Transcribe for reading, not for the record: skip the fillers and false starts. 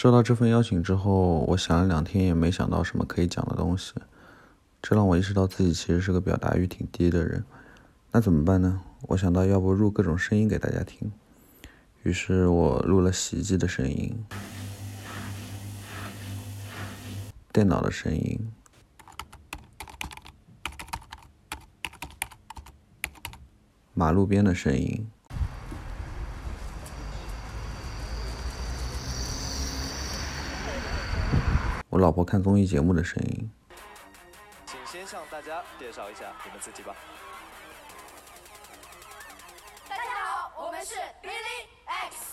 收到这份邀请之后，我想了2天也没想到什么可以讲的东西，这让我意识到自己其实是个表达欲挺低的人。那怎么办呢？我想到要不录各种声音给大家听，于是我录了洗衣机的声音、电脑的声音、马路边的声音，我老婆看综艺节目的声音。 请先向大家介绍一下你们自己吧。 大家好，我们是 Billy X。